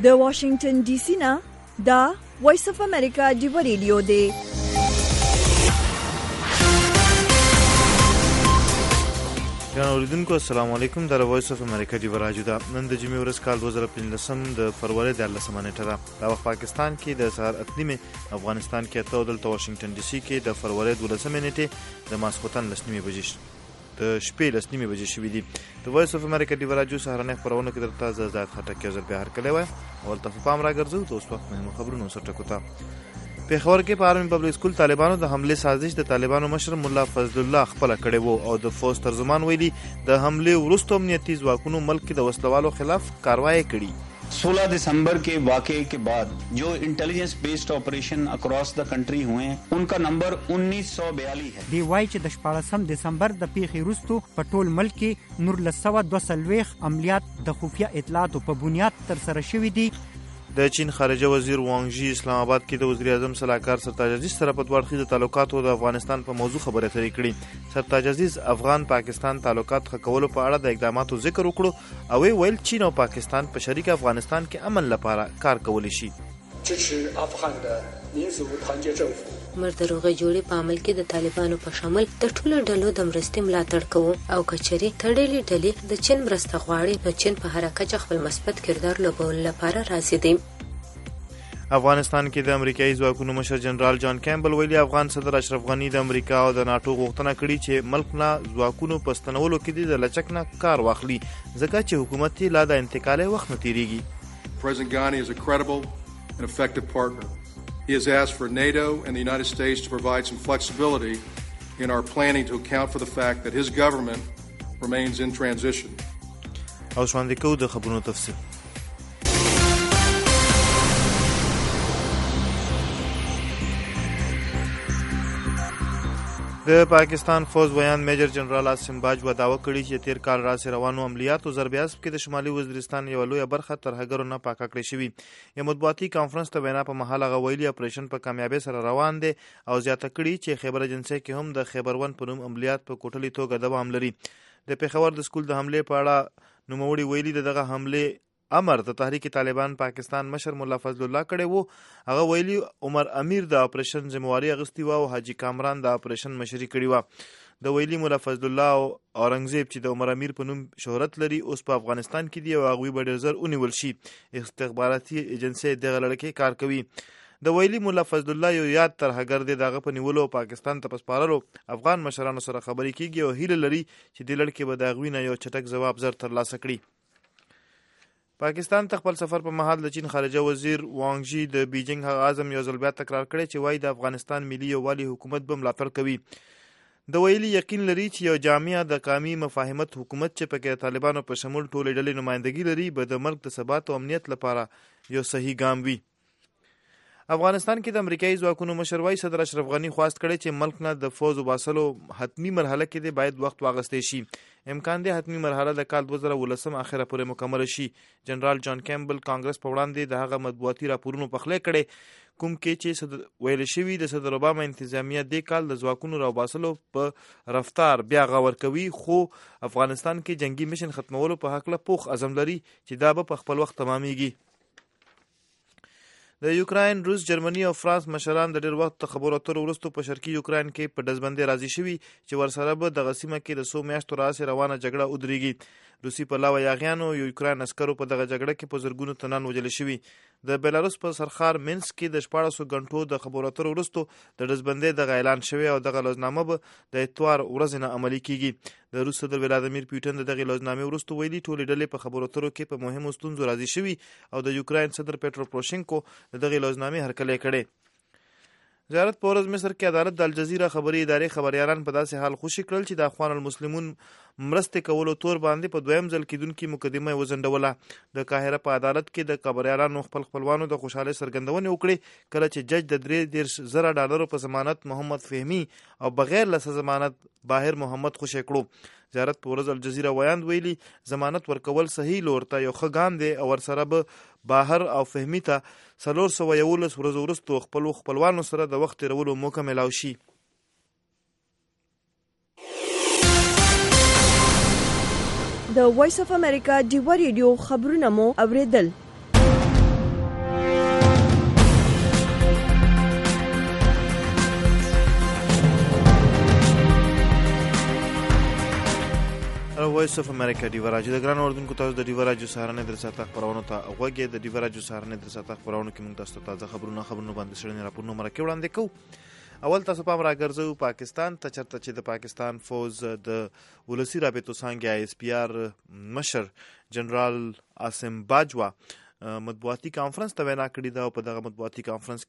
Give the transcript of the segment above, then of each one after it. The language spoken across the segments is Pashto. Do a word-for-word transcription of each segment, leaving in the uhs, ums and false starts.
د واشنگټن ډي سي نه دا وایس اف امریکا ډیو ریډیو دی. جان اوریدونکو السلام علیکم. د وایس اف امریکا ډیو راډیو دا نن د جمعې ورځ کال دوه زره پنځلسم د فروری د لسمه نیټه ده. دا وخت پاکستان کې د سهار اته نیمه، افغانستان کې اته او دلته واشنگټن ډي سي کې د فروری دولسمه نیټه د ماسخوتن لس نیمه بجې د شپې لس نیمه بجې شوې دي. د وایس اف امریکا ډیو راډیو سهارنۍ خبرونه کې درته زه زاد خټک یو ځل بیا هرکلی وایم. اول ته پام راګرځو ته اوس وخت مهمو خبرونو سره ټکو ته. پیښور کې په آرمي پبلک سکول طالبانو د حمله سازش د طالبانو مشر مولا فضل الله خپل کړی وو او د فوز ترجمان ویلي د حمله وروسته امنیتي ځواکونو ملک کې د وسلوالو خلاف کاروایی کړي. सोलह दिसंबर के वाक़े के बाद जो intelligence based operation across the country हुए हैं उनका नंबर उन्नीस सौ बयालीस है. دی وای چې د شپاړسم دسمبر د پیښې وروسته په ټول ملک کې نور لسوه دوه څلوېښت عملیات د خفیه اطلاعاتو په بنیاد ترسره شوي دي. د چین خارجه وزیر وانګ ژي اسلام آباد کې د وزیر اعظم صلاحکار سرتاج عزیز سره په دوه اړخیزو تعلقاتو د افغانستان په موضوع خبرې اترې کړې. سرتاج عزیز افغان پاکستان تعلقات ښه کولو په اړه د اقداماتو ذکر وکړو او ویل چین او پاکستان په شریک افغانستان کې امن لپاره کار کولی شي. مر د روغې جوړې په عمل کې د طالبانو په شامل د ټولو ډلو د مرستې ملاتړ کوو او کچري تړلې ډلې د چین مرسته غواړي نو چین په هر کچه خپل مثبت کردار لوبولو لپاره راضي دی. افغانستان کې د امریکایي ځواکونو مشر جنرال جان کیمبل ویلي افغان صدر اشرف غنی د امریکا او د ناتو غوښتنه کړې چې ملک نه ځواکونو په ستنولو کې د لچک نه کار واخلي ځکه چې حکومت یې لا د انتقالي وخت نه تیریږي. President Ghani is a credible and effective partner. He has asked for NATO and the United States to provide some flexibility in our planning to account for the fact that his government remains in transition. او شواندې کوو د خبرونو تفصیل. د پاکستان فوز ویان میجر جنرال عاصم باجوا دعوه کړې چې تیر کال راس روانو عملیاتو ضرب عصب کې د شمالي وزیرستان یو لویه برخه ترهګرو نه پاکه کړې شوې. یو مطبوعاتي کانفرنس ته وینا په مهال هغه ویلي اپریشن په کامیابۍ سره روان دی او زیاته کړي چې خیبر ایجنسۍ کې هم د خیبر ون په نوم عملیات په کوټلي توګه دوام لري. د پیښور د سکول د حملې په اړه نوموړي ویلي دغه حملې امر د تحریک طالبان پاکستان مشر مولا فضل الله کړی وو. هغه ویلي عمر امیر د اپریشن ذمہواری اغستی و او حاجی کامران د اپریشن مشري کړی و. د ویلي مولا فضل الله او اورنګزیب چې د عمر امیر په نوم شهرت لري اوس په افغانستان کې دی او هغوی به ډېر زر ونیول شي. استخباراتي ایجنسۍ دغه لړ کې کار کوي. د ویلي مولا فضل الله یو یاد ترهګر دی دغه په نیولو پاکستان ته په سپارلو افغان مشرانو سره خبرې کیږي او هیله لري چې د لړ کې به د هغوی نه یو چټک ځواب زر ترلاسه کړي. پاکستان ته خپل سفر په مهال د چین خارجه وزیر وانګ ژي د بیجینګ هغه عزم یو ځل بیا تکرار کړی چې وایي د افغانستان ملي یووالي حکومت به ملاتړ کوي. د ویلي یقین لري چې یو جامع د قومي مفاهمت حکومت چې پکې طالبانو په شمول ټولې ډلې نمایندګي لري به د ملک د ثبات او امنیت لپاره یو صحیح ګام وي. افغانستان کې د امریکایي ځواکونو مشر وایي صدر اشرف غنی خواست کړی چې ملک نه د فوز وباسلو حتمی مرحله کې دی باید وخت واغستی شي. امکان دی حتمی مرحله د کال دوه زره ولسم اخره پورې مکمل شي. جنرال جان کیمبل کانګرس په وړاندې د هغه مطبوعاتي راپورونو پخلی کړی کوم کې چې ویل شوي د صدر اوباما انتظامیه دې کال د ځواکونو راوباسلو په رفتار بیا غور کوي خو افغانستان کې جنگي میشن ختمولو په هکله پوخ عزم لري چې دا به په خپل وخت تمامیږي. د یوکراین، روس، جرمني او فرانس مشران د ډېر وخت خبرو اترو وروسته په شرقي یوکراین کې په ډزبندۍ راضي شوي چې ورسره به دغه سیمه کې د څو میاشتو راهیسې روانه جګړه ودرېږي. روسي پلاوه یاغیانو یوکراین عسکرو په دغه جګړه کې په زرګونو تنان وژل شوي. د بیلاروس په سرخار مینسک کې د شپاړسو غنټو د خبرو اترو وروسته د ډزبندۍ دغه اعلان شوی او دغه لوزنامه به د اتوار ورځې نه عملي کیږي. د روس صدر ولادیمیر پوتین د دغه لوزنامې وروسته ویلي ټولې ډلې په خبرو اترو کې په مهمو ستونزو راضي شوي او د یوکراین صدر پیټرو پروشینکو د دغه لوزنامې هرکلی کړی. زیارت په ورځ مصر کې عدالت د الجزیره خبري ادارې خبریالان په داسې حال خوشي کړل چې د اخوان المسلمون مرستې کولو تور باندې په دویم ځل کېدونکې مقدمه یې وځنډوله. د قاهره په عدالت کې د خبریالانو خپل خپلوانو د خوشحالۍ څرګندونې وکړې کله چې جج د درې دېرش زره ډالرو په ضمانت محمد فهمي او بغیر له ضمانت باهر محمد خوشی کړو. زیارت په ورځ الجزیره ویاند ویلي ضمانت ورکول صحیح لور ته یو ښه ګام دی او ورسره به باهر او فهمي ته څلور سوه یولس ورځو وروسته خپلو خپلوانو سره د وخت تېرولو موقع میلاو شي. د وایس اف امریکا ډیو ریډیو خبرونه مو اوریدل. وایس اف امریکا ډیو راجو د ګران اردوونکو تاسو د ډیو راجو سهارنې در ساته خبرونه ته غوږی د ډیو راجو سهارنې در ساته خبرونه کې موږ تاسو ته تازه خبرونه خبرونه باندې سړنی راپورونه مرکه وړاندې کوو. اول تاسو پام راګرځو پاکستان ته چرته چې د پاکستان فوز د ولسی رابطو څنګه آی اس پی آر مشر جنرال عاصم باجوا مطبوعاتي کانفرنس ته وینا کړې ده او په دغه مطبوعاتي کانفرنس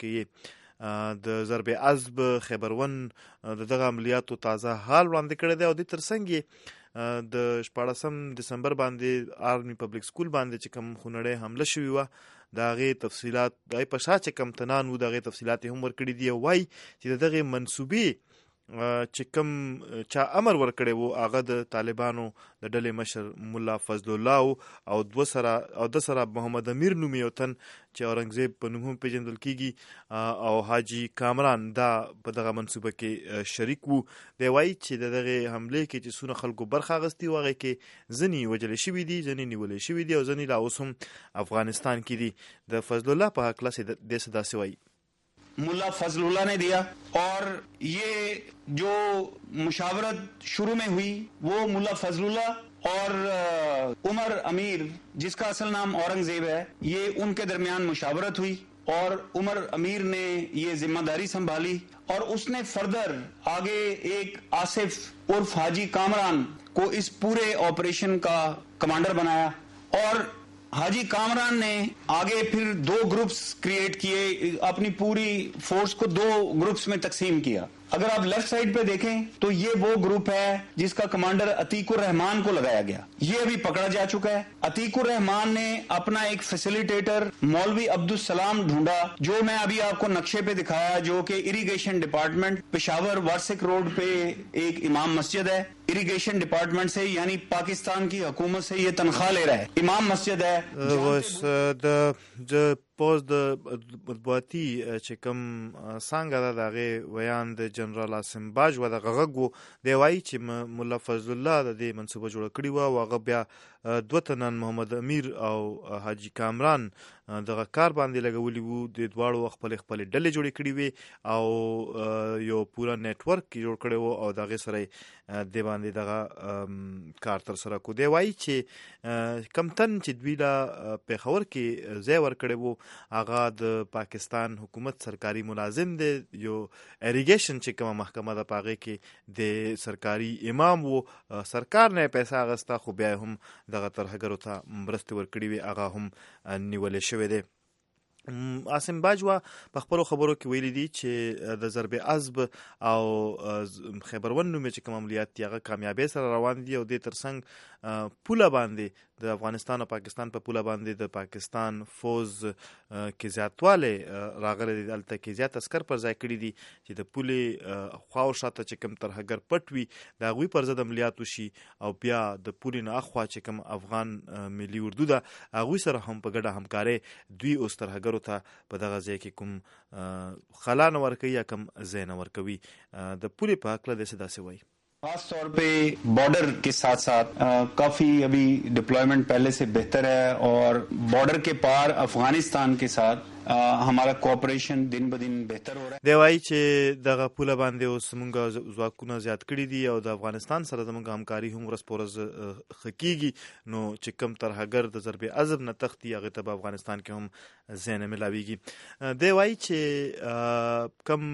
کې د ضرب عزب خیبرون د دغه عملیاتو تازه حال وړاندې کړی دی او د ترڅنګ د شپاړسم دسمبر باندې آرمي پبلک سکول باندې چې کوم خونړی حمله شوې وه د هغې تفصیلات د هغې په شا چې کوم تنان و د هغې تفصیلات یې هم ورکړي دي او وایي چې د دغې منصوبې چې کوم چا امر ورکړی و هغه د طالبانو د ډلې مشر ملا فضل الله او دوه سره او د سره محمد امیر نومي یو تن چې اورنګزیب په نوم هم پیژندل کیږي او حاجی کامران دا په دغه منصوبه کې شریک وو. دی وایي چې د دغې حملې کې چې څونه خلکو برخه اخیستې وه هغې کې ځینې وژلې شوي دي ځینې نیولې شوي دي او ځینې لا اوس هم افغانستان کې دي. د فضل الله په هکله دې څه داسې وایي मुल्ला फजलुल्लाह ने दिया और ये जो मुशावरत शुरू में हुई वो मुल्ला फजलुल्लाह और उमर अमीर जिसका असल नाम औरंगजेब है ये उनके दरमियान मुशावरत हुई और उमर अमीर ने ये जिम्मेदारी संभाली और उसने फर्दर आगे एक आसिफ उर्फ हाजी कामरान को इस पूरे ऑपरेशन का कमांडर बनाया और हाजी कामरान ने आगे फिर दो ग्रुप्स क्रिएट किए, अपनी पूरी फोर्स को दो ग्रुप्स में तकसीम किया. अगर आप लेफ्ट साइड पे देखें तो ये वो ग्रुप है जिसका कमांडर अतीकुर रहमान को लगाया गया. ये अभी पकड़ा जा चुका है. अतीकुर रहमान ने अपना एक फैसिलिटेटर मौलवी अब्दुल सलाम ढूंढा जो मैं अभी आपको नक्शे पे दिखाया जो कि irrigation department Peshawar Warsak road पे एक इमाम मस्जिद है. इरिगेशन डिपार्टमेंट से यानी पाकिस्तान की हुकूमत से ये तनख्वाह ले रहा है. इमाम मस्जिद है. پوز د مطبوعاتي چې کوم څنګه ده د هغې ویان د جنرال عاصم باجوا دغه غږ و. دی وایي چې ملا فضل الله د دې منصوبه جوړه کړې وه او هغه بیا دوه تنان محمد امیر او حاجي کامران دغه کار باندې لګولي وو. د دواړو خپلې خپلې ډلې جوړې کړې وې او یو پوره نیټورک جوړ کړی و او د هغې سره یې دې باندې دغه کار ترسره کړو. دی وایي چې کم تن چې دوی له پېښور کې ځای ورکړی و هغه د پاکستان حکومت سرکاري ملازم دی. یو اریګیشن چې کومه محکمه ده په هغې کې د سرکاري امام و. سرکار نه یې پیسه اخیسته خو بیا هم دغه ترهګرو ته مرستې ورکړې وې هغه هم نیولې شوی دی. عاصم باجوا په خپلو خبرو کې ویلي دي چې د ضرب عزب او خیبرون نومې چې کوم عملیات دي هغه کامیابۍ سره روان دي او دې ترڅنګ پوله باندې د افغانستان او پاکستان په پوله باندې د پاکستان فوز کې زیاتوالی راغلی دی. هلته کې زیات عسکر پر ځای کړي دي چې د پولې خوا او شاته چې کوم ترهګر پټ وي د هغوی پر ضد عملیات وشي او بیا د پولې نه اخوا چې کوم افغان ملي اردو ده هغوی سره هم په ګډه همکارۍ دوی اوس ترهګرو ته په دغه ځای کې کوم خلا نه ورکوي یا کوم ځای نه ورکوي. د پولې په هکله داسې داسې وایي खास तौर पे बॉर्डर के साथ साथ काफी अभी डिप्लॉयमेंट पहले से बेहतर है और बॉर्डर के पार अफगानिस्तान के साथ हमारा कोऑपरेशन दिन ब दिन बेहतर हो रहा है. دی وایي چې دغه پوله باندې اوس موږ ځواکونه زیات کړي دي او د افغانستان سره زموږ همکاري هم ورځ په ورځ ښه کېږي. نو چې کوم ترهګر د ضرب عزب نه تښتي هغې ته په افغانستان کې هم ځای نه میلاویږي. دی وایي چې کم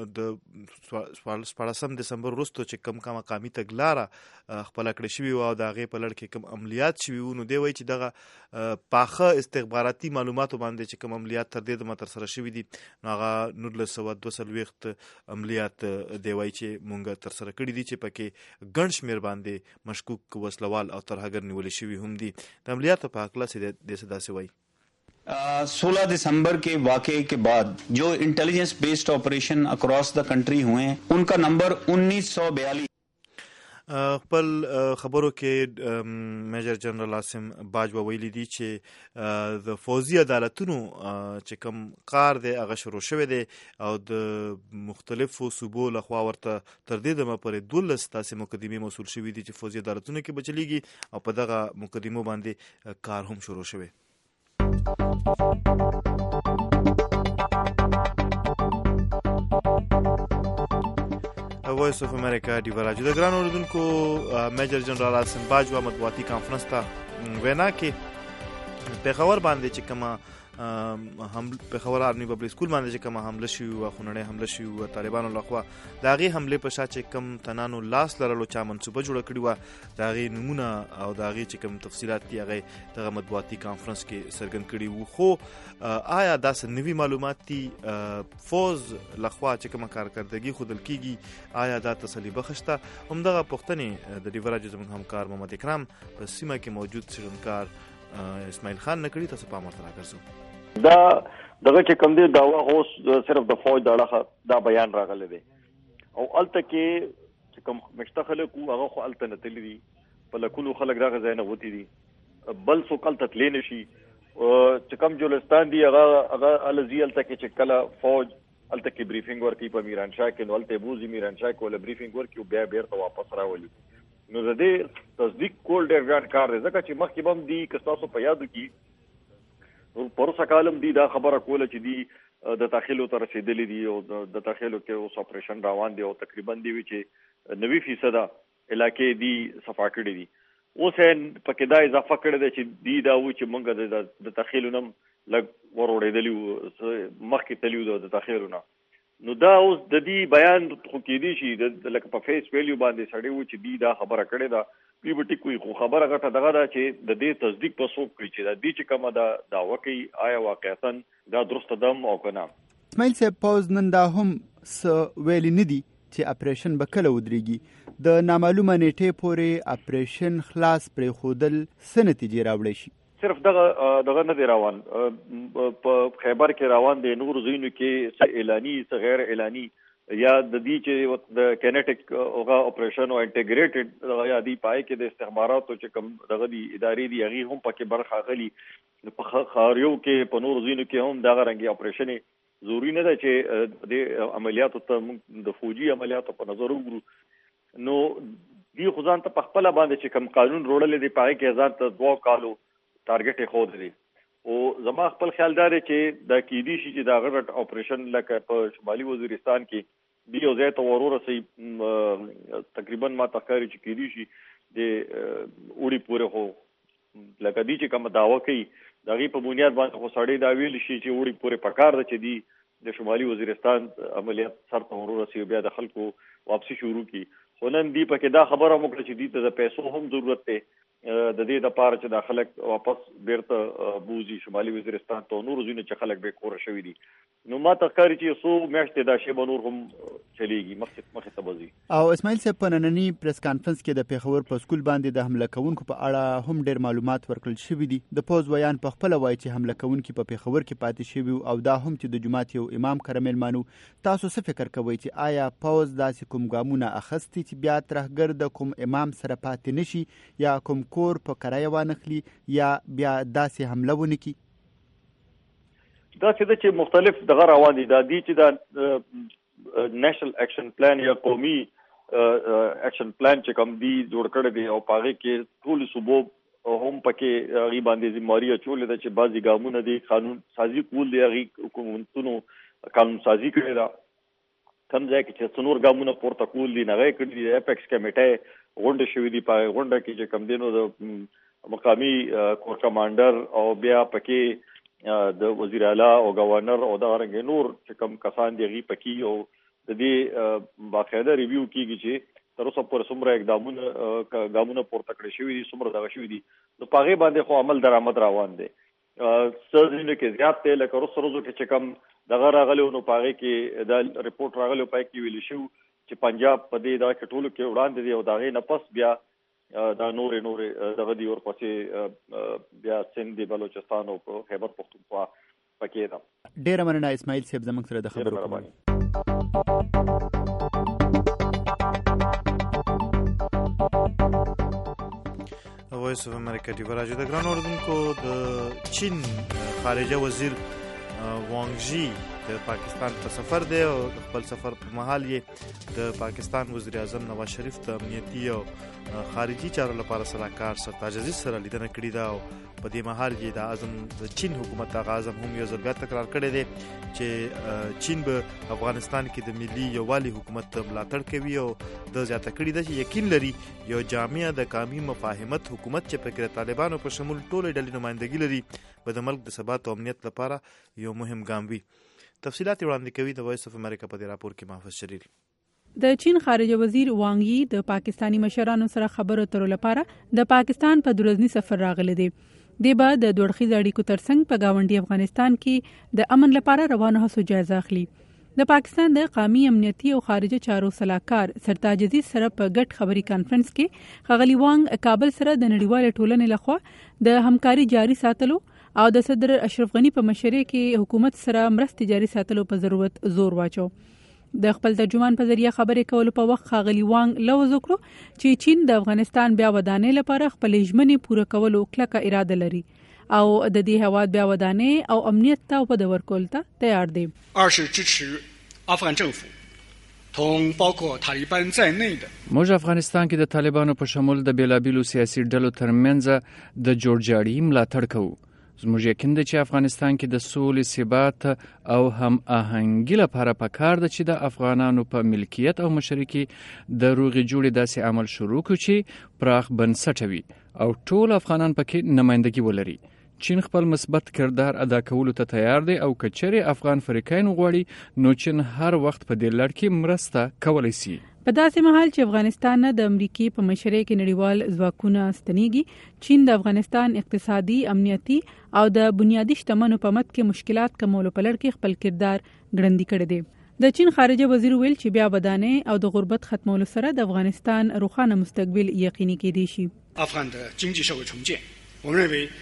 د شپاړسم دسمبر وروسته چې کم کم مقامي تګلاره خپله کړې شوې وه او د هغې په لړ کې کوم عملیات شوي وو. نو دی وایي چې دغه پاخه استخباراتي معلوماتو باندې چې کوم عملیات تر دې دمه ترسره شوي دي نو هغه نولس سوه دوه څلوېښت عملیات دی وایي چې مونږ ترسره کړي دي چې پکې ګڼ شمېر باندې مشکوک وسلوال او ترهګر نیولې شوي هم دي. د عملیاتو په هکله داسې داسې وایي सोलह दिसंबर के वाकये के बाद जो intelligence based operation across the country हुए उनका नंबर उन्नीस सौ बयालीस. خپل خبرو کې میجر جنرال عاصم باجوا ویلي دي چې د فوزي عدالتونو چې کوم کار دی هغه شروع شوی دی او د مختلفو صوبو لخوا ورته تر دې دمه پورې دولس داسې مقدمې موصول شوي دي چې فوزي عدالتونو کې به چلیږي او په دغه مقدمو باندې کار هم شروع شوی. وایس اف امریکا دی وراجو د ګران اوردونکو میجر جنرال عاصم باجوا مطبوعاتي کانفرنس ته وینا کې په خبر باندې چې کومه هم په خبر آرمي پبلک سکول باندې چې کومه حمله شوې او خونړۍ حمله شوې او طالبانو لخوا د هغې حملې په شا چې کوم تنانو لاس لرلو چا منصوبه جوړه کړې وه د هغې نومونه او د هغې چې کوم تفصیلات دي هغې دغه مطبوعاتي کانفرنس کې څرګند کړي وو. خو آیا داسې نوي معلومات دي فوز لخوا چې کومه کارکردګي ښودل کېږي آیا دا تسلي بخښ ده؟ همدغه پوښتنې د ډیوه راډیو زموږ همکار محمد اکرام په سیمه کې موجود څېړنکار اسماعیل خان نه کړي. تاسو پام ورته راګرځو. دا دغه چې کوم دی دعوا اوس صرف د فوج د اړخه دا بیان راغلی دی او هلته کې چې کوم مشته خلک وو هغه خو هلته نه تللي دي، په لکونو خلک دغه ځای نه وتي دي، بل څوک هلته تللی نه شي. چې کوم جولستان دي هغه هغه هله ځي هلته کې چې کله فوج هلته کې بریفنګ ورکوي په میرانشاه کې، نو هلته یې بوځي میرانشاه کې ورله بریفنګ ورکوي او بیا بیرته واپس راولي. نو د دې تصدیق کول ډېر ګران کار دی ځکه چې مخکې به هم دي که ستاسو په یادو کې پروسه کالم دی دا خبره کوله چې دی د تاخیلو ته رسیدلی دي او د تاخیلو کې اوس اپریشن روان دی او تقریبا دی وی چې نوي فیصده علاقې دی صفا کړي دي. اوس یې پکې دا اضافه کړی دی چې دی دا و چې موږ د تاخیلو نه لږ وروړېدلي وو، مخکې تللي وو د تاخیلو نه. نو دا اوس د دې بیان خو کېدی شي لکه په فیس ویلیو باندې سړی و چې دی دا خبره کړې ده پی به ټیک وي، خو خبره غټه دغه ده چې د دې تصدیق په څوک کوي چې د دې چې کومه دا دعوه کوي آیا واقعتا دا درسته دم او که نه. اسماعیل صاحب پوز نن دا هم څه ویلي نه دي چې اپریشن به کله ودرېږي، د نامعلومه نیټې پورې اپریشن خلاص پرېښودل څه نتیجې راوړی شي؟ صرف دغه دغه نه دی روان، په خیبر کې روان دی، نور ځایونو کې څه اعلاني څه غیر اعلاني یا د دې چې د کینیټک هغه اپریشن او انټیګریټډ یا دی پای کې د استخباراتو چې کوم دغه دی ادارې دی هغې هم پکې برخه اخلي. په ښاریو کې په نورو ځایونو کې هم دغه رنګې اپریشن ضروري نه ده چې د عملیاتو ته موږ د فوجي عملیاتو په نظر وګورو. نو دی خو ځان ته په خپله باندې چې کوم قانون روړلی دی په هغې کې ځان ته دوه کالو ټارګټ یې ښودلی دی او زما خپل خیال دا دی چې دا کیدی شي چې دا غټ اپریشن لکه په شمالي وزیرستان کې دی یو ځای ته ور ورسوي، تقریبا ما ته ښکاري چې کیدی شي د اوړي پورې خو لکه دی چې کومه دعوه کوي د هغې په بنیاد باندې خو سړی دا ویلی شي چې اوړي پورې پکار ده چې دی د شمالي وزیرستان عملیات سر ته ور ورسوي بیا د خلکو واپسي شروع کړي. خو نن دی پکې دا خبره هم وکړه چې دی ته د پیسو هم ضرورت دی د دې دپاره چې دا خلک واپس بیرته بوځي شمالي وزیرستان ته، نورو ځایونو چې خلک بې کوره شوي دي. نو ما ته ښکاري چې څو میاشتې دا شی به نور هم چلیږي، مخکې مخکې ته به ځي. او اسماعیل صاحب په ننني پریس کانفرنس کې د پېښور په سکول باندې د حمله کوونکو په اړه هم ډېر معلومات ورکړل شوي دي. د پوز ویان په خپله وایي چې حمله کوونکي په پېښور کې پاتې شوي او دا هم چې د جومات یو امام کره میلمانه. تاسو څه فکر کوئ چې آیا پوز داسې کوم ګامونه اخیستي چې بیا ترهګر د کوم امام سره پاتې نشي یا کوم کور په کرایه وانخلي یا بیا داسې حمله ونه کړي؟ دا چې ده چې مختلف دغه روان دي، دا دی چې دا نیشنل اکشن پلان یا قومي اکشن پلان چې کوم دی جوړ کړی دی او په هغې کې ټولو صوبو هم پکې هغې باندې ذمهواري اچولې ده چې بعضې ګامونه دي قانون سازي کول دی، هغې حکومتونو قانون سازي کړې ده. کوم ځای کې چې څه نور ګامونه پورته کول دي هغه یې کړي دي. اپیکس کمیټۍ غونډې شوي دي، په غونډه کې چې کوم دی نو د مقامي کور کمانډر او بیا پکې د وزیر اعلی او گورنر او دغه رنګې نور چې کوم کسان دي هغې پکې او د دې باقاعده ریویو کېږي چې تر اوسه پورې څومره اقدامونه ګامونه پورته کړی شوي دي، څومره دغه شوي دي. نو په هغې باندې خو عمل درآمد روان دی. څه ځایونو کې زیات دی، لکه وروسته ورځو کې چې کوم دغه راغلی نو په هغې کې دا رپورټ راغلی په هغې کې ویلي شوي چې پنجاب په دې دغه کې ټولو کې وړاندې دی او د هغې نه پس بیا دا نورې نورې دغه دي ورپسې بیا سند دی، بلوچستان او په خیبر پښتونخوا پکې ده. ډېره مننه اسماعیل صاحب زموږ سره د خبرو کومه. وایس اف امریکا دی وراجو د ګران اوردونکو د چین خارجه وزیر وانګ ژي د پاکستان په سفر دی او خپل سفر په مهال یې د پاکستان وزیر اعظم نواز شریف د امنیتي او خارجي چارو لپاره سلاکار سرتاج عزیز سره لیدنه کړې ده او په دې مهال یې د اعظم د چین حکومت د اعظم هم یو ځل بیا تکرار کړی دی چې چین به افغانستان کې د ملي یووالي حکومت ملاتړ کوي او د زیاته کړې ده چې یقین لري یو جامع د قومي مفاهمت حکومت چې پکې د طالبانو په شمول ټولې ډلې نمائندګي لري به د ملک د ثبات او امنیت لپاره یو مهم ګام وي. تفصیلات وړاندې کوي د وایس اف امریکا په دې راپور کې محفوظ شریل. د چین خارجه وزیر وانګ یی د پاکستانی مشرانو سره خبرو اترو لپاره د پاکستان په دورزنی سفر راغلی دی. د بعد د دوړخیز اړیکو ترڅنګ په گاونډي افغانستان کې د امن لپاره روانه هڅو جایزه اخلي. د پاکستان د قومي امنیتي او خارجه چارو سلاکار سرتاج عزیز سره په ګډ خبري کانفرنس کې ښاغلي وانګ کابل سره د نړیوال ټولنې لخوا د همکاري جاري ساتلو او د صدر اشرف غنی په مشرۍ کې حکومت سره مرستې جاري ساتلو په ضرورت زور واچو. د خپل ترجمان په ذریعہ خبرې کولو په وخت ښاغلي وانګ لوز وکړو چې چین د افغانستان بیا ودانې لپاره خپل ژمنې پوره کولو کلکه اراده لري او د دې هواد بیا ودانې او امنیت ته په د ورکول ته تیار دی. 二是支持阿富汗政府同包括塔利班在内的 موږ افغانستان کې د طالبانو په شمول د بیلابیلو سیاسي ډلو ترمنځ د جوړجاړي ملاتړ کوو. زموږ یقین دی چې افغانستان کې د سولې ثبات او هم آهنګي لپاره پکار ده چې د افغانانو په ملکیت او مشرۍ کې د روغې جوړې داسې عمل شروع کړو چې پراخ بنسټه وي او ټول افغانان پکې نمائندګي ولري. چین خپل مثبت کردار ادا کولو ته تیار دی او کچېرې افغان فریقین غواړي نو چین هر وخت په دې لړ کې مرسته کولی شي. په داسې مهال چې افغانستان نه د امریکای په مشرۍ کې نړیوال ځواکونه ستنېږي، چین د افغانستان اقتصادي، امنیتي او د بنیادي شتمنو په مت کې مشکلات کمولو په لړ کې خپل کردار ګړندی کړی دی. د چین خارجه وزیر ویل چې بیا ودانې او د غربت ختمولو سره د افغانستان روښانه مستقبل یقیني کېدی شي. افغان د经济社会重建，我们认为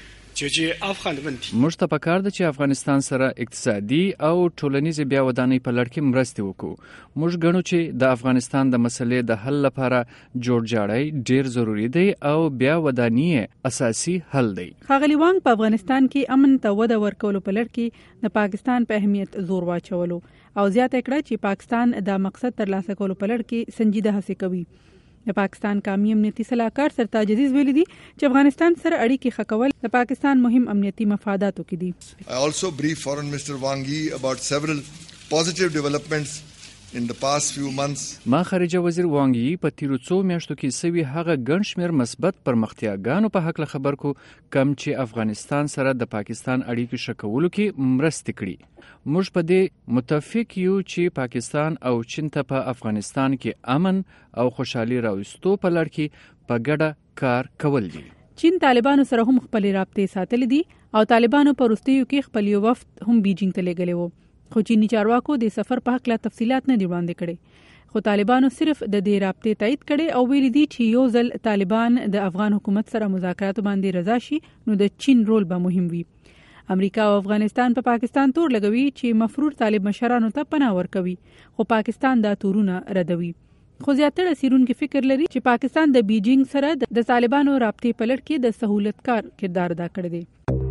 موږ ته پکار ده چې افغانستان سره اقتصادي او ټولنیز بیا ودانۍ په لړ کې مرستې وکړو. موږ ګڼو چې د افغانستان د مسلې د حل لپاره جوړجاړی ډیر ضروری دی او بیا ودانۍ اساسي حل دی. ښاغلي وانګ په افغانستان کې امن ته وده ورکولو په لړ کې د پاکستان په اهمیت زور واچولو او زیاته کړه چې پاکستان دا مقصد ترلاسه کولو په لړ کې سنجیده هڅې کوي. د پاکستان قومي امنیتي سلاکار سرتاج عزیز ویلي دي چې افغانستان سره اړیکې ښه کول د پاکستان مهم امنیتي مفاداتو کې دي. I also briefed Foreign Minister Wang Yi about several positive developments in the past few months. ما خارجه وزیر وانګ یی په تیرو څو میاشتو کې سوي هغه ګڼ شمېر مثبت پرمختیاګانو په حق خبر کو کم چې افغانستان سره د پاکستان اړیکې ښه کولو کې مرسته کړي. موږ په دې متفق یو چې پاکستان او چین ته په افغانستان کې امن او خوشحالي راوستو په لړ کې په ګډه کار کول دي. چین طالبانو سره هم خپل رابطې ساتلې دي او طالبانو په وروستیو کې خپل یو وفد هم بیجینګ ته لېږلی وو. خو چینی چارواکو د سفر په حق لا تفصيلات نه دی وړاندې کړي. خو طالبانو صرف د دې رابطې تایید کړي او ویلي دي چې یو ځل طالبان د افغان حکومت سره مذاکرات باندې رضا شي نو د چین رول به مهم وي. امریکا او افغانستان په پا پاکستان تور لګوي چې مفرور طالب مشرانو ته پناه ورکوي، خو پاکستان دا تورونه ردوي. خو زیاتره څېړونکي فکر لري چې پاکستان د بیجینګ سره د طالبانو رابطې په لړ کې د سهولتکار کردار ادا کړی دی.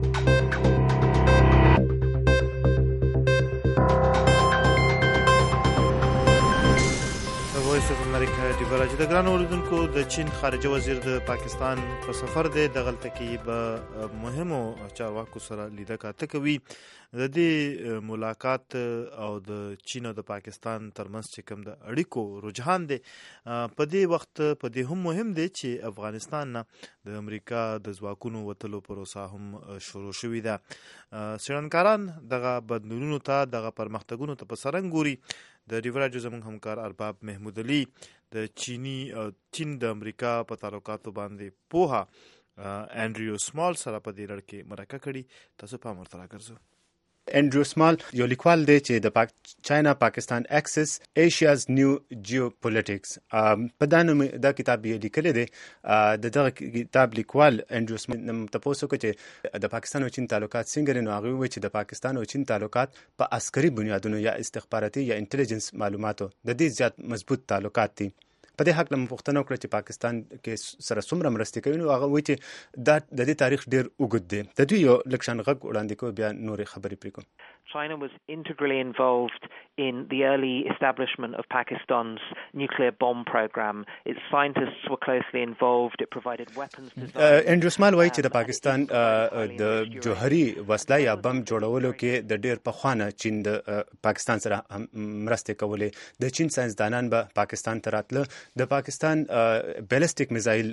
وایس اف امریکا دی برابر د ګران اوریدونکو د چین خارجه وزیر د پاکستان په سفر دی د غلطه کې به مهمو چارواکو سره لیده کاته کوي. د دې ملاقات او د چین او د پاکستان ترمنځ چې کوم د اړیکو رجحان دی په دې وخت په دې هم مهم دی چې افغانستان نه د امریکا د ځواکونو وتلو پروسه هم شروع شوې ده. څېړنکاران دغه بدلونونو ته دغه پرمختګونو ته په سرنګ ګوري. د ریو راډیو زموږ همکار ارباب محمود علي د چینی چین د امریکا په تعلقاتو باندې پوها انډریو سمال سره په دې لړ کې مرکه کړي. تاسو په امر تر راګرځو. انډریو سمال یو لیکوال دی چې د پاک چاینا پاکستان اکسس ایشیاز نیو جیوپولیټکس په دا نوم دا کتاب یې لیکلی دی. د دغه کتاب لیکوال انډریو سمال تاسو کو چې د پاکستان او چین تعلقات څنګه دي نو هغه وایي چې د پاکستان او چین تعلقات په عسکري بنیادونو یا استخباراتي یا انټيليجنس معلوماتو د دې زیات مضبوط تعلقات دي. په دې حق لمه پوښتنه وکړه چې پاکستان کې سره څومره مرستې کوي نو هغه وایي چې دا د دې تاریخ ډېر اوږد دی. د دوی یو لکشان غږ وړاندې کوو بیا نورې خبرې پرې کوم. China was integrally involved in the early establishment of Pakistan's nuclear bomb program. Its scientists were closely involved. It provided weapons design. انډریو سمال وایي چې د پاکستان د جوهري وسله یا بم جوړولو کې د ډېر پخوانه چین د پاکستان سره مرستې کولې. د چین ساينسدانان به پاکستان ته راتله. د پاکستان بیلسټیک میزایل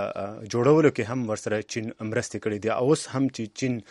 جوړولو کې هم ورسره چین مرستې کړې دي. اوس هم چې چین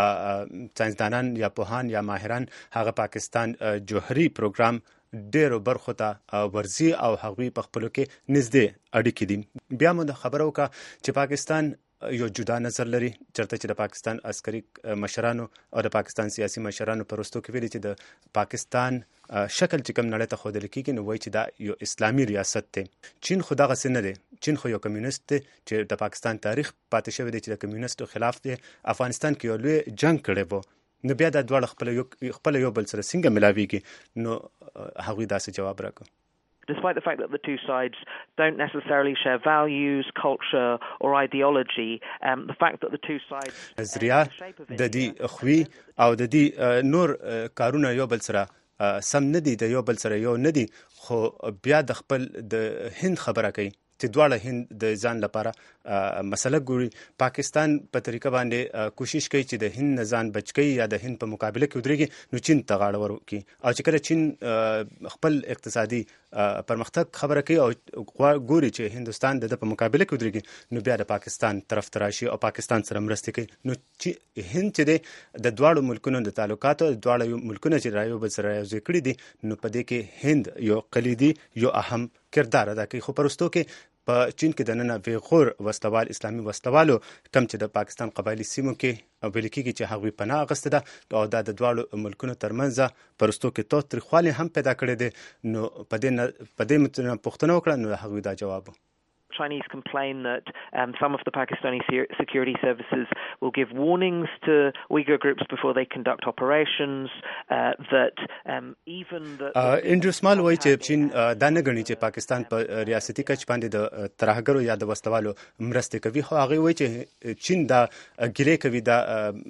ساينسدانان یا پوهان یا ماهران هغه پاکستان جوهري پروګرام ډېرو برخو ته ورځي او هغوی په خپلو کې نږدې اړیکې دي. بیا مو د خبره وکړه چې پاکستان یو جدا نظر لري چرته چې د پاکستان عسکري مشرانو او د پاکستان سیاسي مشرانو په وروستو کې ویلي چې د پاکستان شکل چې کوم نړۍ ته ښودل کېږي نو وایي چې دا یو اسلامي ریاست دی. چین خو دغسې نه دی. چین خو یو کمیونست دی چې د پاکستان تاریخ پاتې شوی دی چې د کمیونستو خلاف دی. افغانستان کې یو لوی جنگ کړی و. نو بیا دا دواړه خپل خپل یو بل سره څنګه ملاویږي؟ نو هغوی داسې جواب راکړ. Despite the fact that the two sides don't necessarily share values, culture, or ideology, um, the fact that the two sides نظریه د دې خوي او د دې نور کارونه یو بل سره سم نه دي، د یو بل سره یو نه دي، خو بیا د خپل د هند خبره کوي چې دواړه هند د ځان لپاره مسله ګوري. پاکستان په طریقه باندې کوشش کوي چې د هند نه ځان بچ کړي یا د هند په مقابله کې ودرېږي، نو چین ته غاړه ورکړي. او چې کله چین خپل اقتصادي پرمختګ خبره کوي او ګوري چې هندوستان د په مقابله کې ودرېږي، نو بیا د پاکستان طرف ته راشي او پاکستان سره مرستې کوي. نو چې هند چې دی د دواړو ملکونو د تعلقاتو دواړه ملکونه چې را یو بل سره یوځای کړي دي، نو په دې کې هند یو کلیدي یو اهم کردار ادا کوي. خو په وروستو کې په چین کې د ننه ویغور وسلوال اسلامي وسلوالو کم چې د پاکستان قبایلي سیمو کې ویل کېږي چې هغوی پناه اخیسته ده او دا د دواړو ملکونو ترمنځ په وروستو کې تاوتریخوالی هم پیدا کړی دی. نو په دې متن پوښتنه وکړه، نو د هغوی دا جواب Chinese complain that um, some of the Pakistani security services will give warnings to Uyghur groups before they conduct operations, uh, that um, even the... انډریو سمال وایي چې چین دا نه ګڼي چې پاکستان په ریاستي کچ باندې د ترهګرو یا د وسلوالو مرستې کوي، خو هغوی وایي چې چین دا ګیلې کوي، دا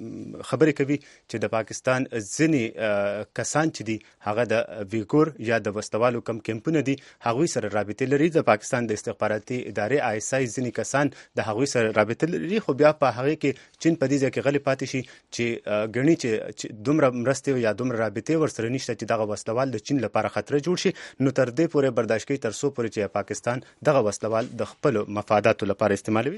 خبرې کوي چې د پاکستان ځینې کسان چې دي هغه د ویګور یا د وسلوالو کم کمپونه دي، هغوی سره رابطې لري. د پاکستان د استخباراتي ادارې آی اس آی ځینې کسان د هغوی سره رابطه لري، خو بیا په هغې کې چین په دې ځای کې غلی پاتې شي چې ګڼي چې دومره مرستې یا دومره رابطې ورسره نشته چې دغه وسلوال د چین لپاره خطره جوړ شي. نو تر دې پورې برداشت کوي تر څو پورې چې پاکستان دغه وسلوال د خپلو مفاداتو لپاره استعمالوي.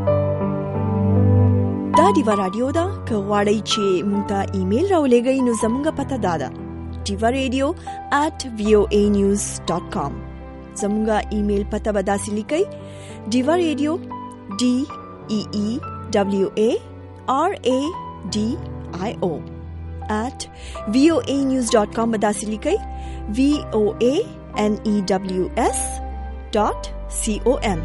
دا ډیوا رادیو ده، که غواړئ چې موږ ته ایمیل راولېږئ نو زموږ پته دا ده ډیوا ریډیو at v o a news dot com. زموږ ایمیل پته به داسې لیکئ ډیوا ریډیو ډي ای ای ډبلیو ای آر ای ډي آی او at v o a news dot com به داسې لیکئ v o a n e w s dot c o m.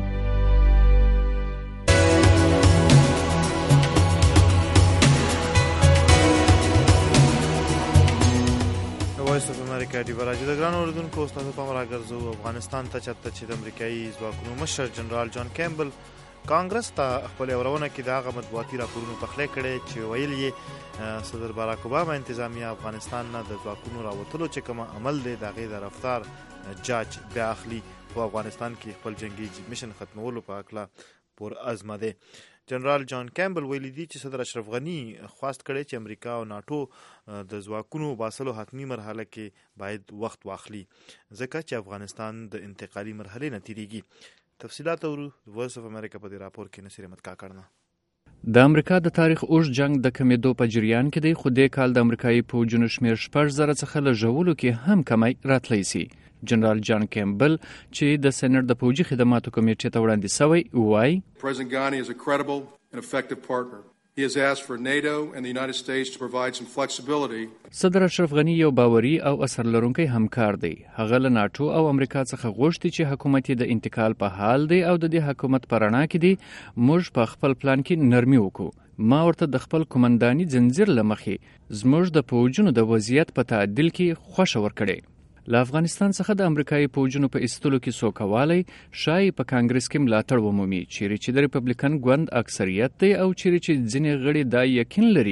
وایس اف امریکا ډیوا رادیو د ګرانو اوریدونکو ستاسو پام راګرځو افغانستان ته چرته چې د امریکایي ځواکونو مشر جنرال جان کیمبل کانګرس ته خپل اورونه کې د هغه مطبوعاتي راپورونو پخلی کړی چې ویل یې صدر باراک اوباما انتظامیه افغانستان نه د ځواکونو راوتلو چې کوم عمل دی د هغې د رفتار جاج بیا اخلي، خو افغانستان کې خپل جنګي میشن ختمولو په هکله پر عزمه دی. جنرال جان کیمبل ویلي دي چې صدر اشرف غني خواست کړی چې امریکا او ناټو د ځواکونو باسلو حتمی مرحله کې باید وخت واخلي ځکه چې افغانستان د انتقالي مرحلې نه تیریږي. تفصیلات اورو وایس اف امریکا په دې راپور کې نصیر احمد کاکړ نه. د امریکا د تاریخ اوږد جنگ د کمیدو په جریان کې دی، خو دې کال د امریکایي پوځونو شمېر شپږ زره څخه له ژولو کې هم کمی راتلی سي. جنرال جان کیمبل چې د سېنټ د پوځي خدماتو کمیټې ته وړاندې سوی وایي President Ghani is a credible and effective partner. He has asked for NATO and the United States to provide some flexibility. صدر اشرف غني یو باوري او اثر لرونکی همکار دی. هغه له ناټو او امریکا څخه غوښتي چې حکومت د انتقال په حال دی او د دې حکومت په رڼا کې دی موږ په خپل پلان کې نرمي وکړو. ما ورته د خپل قومنداني ځنځیر له مخې زموږ د پوځونو د وضعیت په تعدیل کې خوښه ورکړې. له افغانستان څخه د امریکایي پوځونو په ایستلو کې سوکوالی شایي په کانګرس کې ملاتړ ومومي، چیرې چې د ریپبلیکن ګوند اکثریت دی او چیرې چې ځینې غړي دا یقین لري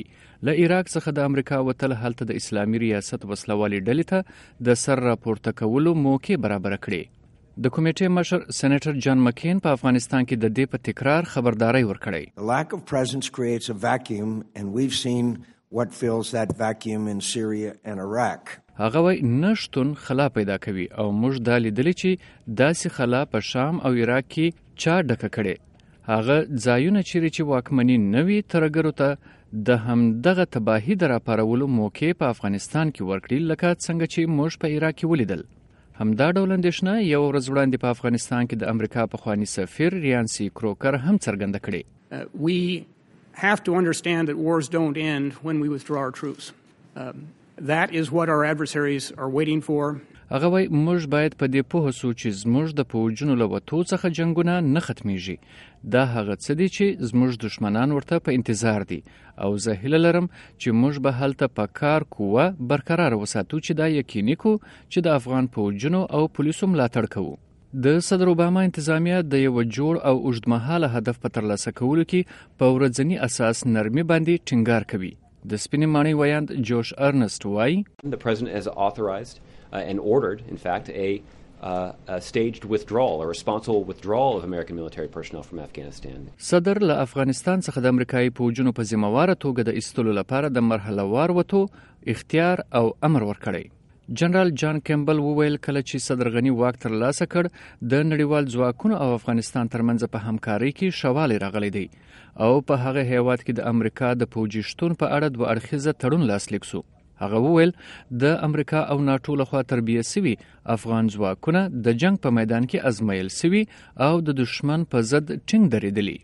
له عراق څخه د امریکا وتل هلته د اسلامي ریاست وسلوالي ډلې ته د سر راپورته کولو موقع برابر کړي. د کمیټې مشر سېنیټر جان مکین په افغانستان کې د دې په تکرار خبرداري ورکړې. The lack of presence creates a vacuum and we've seen what fills that vacuum in Syria and Iraq. هغه وای نشتون خلا پیدا کوي او موږ دا لیدلی چې داسې خلا په شام او عراق کې چا ډکه کړي. هغه ځایونه چیرې چې واکمني نوي ترګرو ته د همدغه تباهي د راپارولو موقع په افغانستان کې ورکړي، لکه څنګه چې موږ په عراق کې ولیدل. همدا ډول اندېښنه یو ورځ وړاندې په افغانستان کې د امریکا پخواني سفیر ریانسي کروکر هم څرګنده کړې. Uh, we have to understand that wars don't end when we withdraw our troops. Um, that is what our adversaries are waiting for. هغه وای موږ باید په دې پوه سو چې زموږ د پوجونو له وتو څخه جنگونه نه ختمیږي. دا هغه څه دي چې زموږ دشمنان ورته په انتظار دي او زه هیله لرم چې موږ به هلته په کار قوه برقرار وساتو چې دا یقیني کو چې د افغان پوجونو او پولیسو ملاتړ کوو. د صدر اوباما انتظامیه د یو جوړ او اوږدمهاله هدف په ترلاسه کولو کې په ورځني اساس نرمي باندې ټینګار کوي. د سپینې ماڼۍ ویاند جوش ارنسټ وایي The president has authorized uh, and ordered, in fact, a, uh, a staged withdrawal, a responsible withdrawal of American military personnel from Afghanistan. صدر له افغانستان څخه د امریکایي پوجونو په ذمہواره توګه د ایستلو لپاره د مرحله وار وتو اختیار او امر ورکړی. جنرال جان کیمبل وویل کله چې صدر غنی واک ترلاسه کړ د نړیوال ځواکونو او افغانستان ترمنځ په همکارۍ کې شوالی راغلی دی او په هغه هیواد کې د امریکا د پوجي شتون په اړه دوه اړخیزه تړون لاسلیک شو. هغه وویل د امریکا او ناټو لخوا تربیه سوي افغان ځواکونه د جنگ په میدان کې ازمایل سوي او د دشمن په ضد ټینګ درېدلي.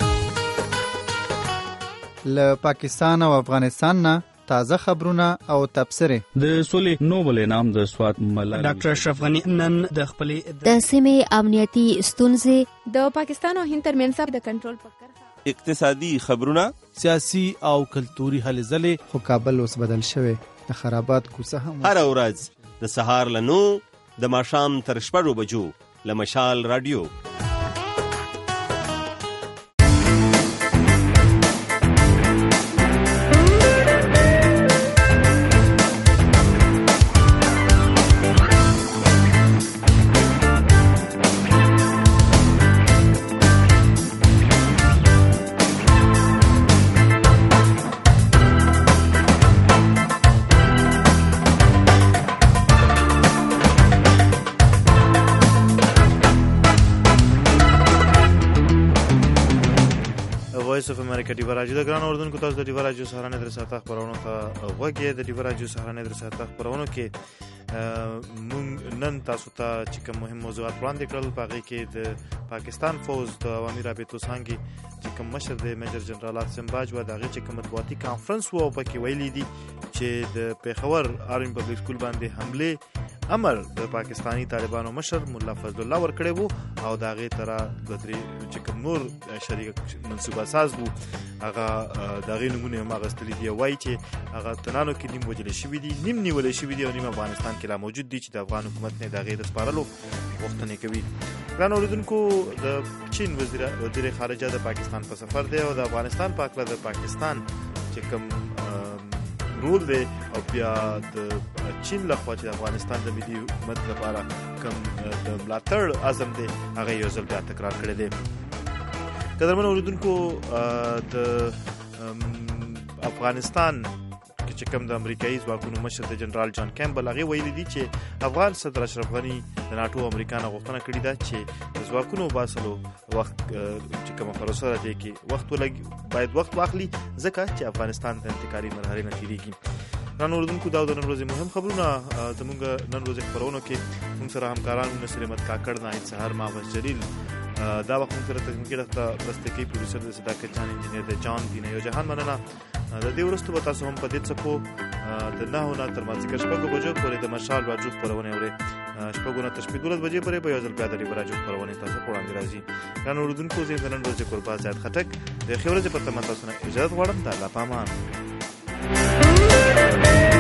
له پاکستان او افغانستان نه تازه خبرونه او تبصرې. د سولې نوبل انعام د سوات ملالۍ ډاکټر اشرف غنی نن د خپلې د سیمې امنیتي ستونزې د پاکستان او هند ترمنځ د کنټرول په کرښه اقتصادي خبرونه سیاسي او کلتوري هلې ځلې. خو کابل اوس بدل شوی د خرابات کوڅه هم هر ورځ د سهار له نو د ماښام تر شپږو بجو له مشال رادیو. وایس اف امریکا ډیوا راډیو د ګران اردوونکو تاسو د ډیوا راډیو سهارنې در ساته خبرونه ته وګورئ. د ډیوا راډیو سهارنې در ساته خبرونه کې مونږ نن تاسو ته چې کوم مهم موضوعات وړاندې کړل په هغه کې د پاکستان فوج د عوامي رابطو څنګه چې کوم مشر د میجر جنرال عاصم باج و دغه چې کوم مطبوعاتي کانفرنس وو په کې ویلي دي چې د پیښور آرمي پبلک سکول باندې حمله امر د پاکستانی طالبانو مشر مولا فضل الله ورکړی وو او دغه تر د درې چې کوم نور شریک منصوبه ساز وو هغه دغه نمونه ماغستلی دی وایي چې هغه تنانو کې نیم وجل شوی دي نیم نیول شوی دي او نیم افغانستان کې لا موجود دي چې د افغان حکومت نه دغه د سپارلو غوښتنه کوي. ګران اوریدونکو د چین وزیر وزیر خارجه د پاکستان په سفر دی او د افغانستان په اړه د پاکستان چې کوم رول دی او بیا د چین لخوا چې د افغانستان د ملي حکومت لپاره کوم د ملاتړ عزم دی هغه یو ځل بیا تکرار کړی دی. قدرمن اوریدونکو د افغانستان چې کوم د امریکایي ځواکونو مشر د جنرال جان کیمبل هغه ویلي دي چې افغان صدر اشرف غنی د ناټو امریکا نه غوښتنه کړې ده چې د ځواکونو باسلو وخت چې کوم پروسه راځي کې وخت ولګي باید وخت واخلي ځکه چې افغانستان د انتقالي مرحله نه تیریږي. نن اوردونکو دا د نن ورځې مهم خبرونه زموږ نن ورځې خبرونه کې موږ سره همکاران نصر احمد کاکړ نه سحر محمد جلیل دا وخت موږ سره تکنیکی د پلاستیکي پروډوسر د صداقت جان انجینیر د جان دینه یو جهان مننه. د دې ورستو به تاسو هم په دې څکو د نهو نه تر مازدیګر شپږو بجو پورې د مشال راډیو خپرونه اورئ. شپږو نه تر شپږ دولس بجې پورې به یو ځل بیا د ډیوا راډیو خپرونه تاسو په وړاندې راځي. ګران اوریدونکو زه نن ورځې قربان زیات خټک د ښې ورځې په تمه تاسو نه اجازه غواړم. د الله په امان.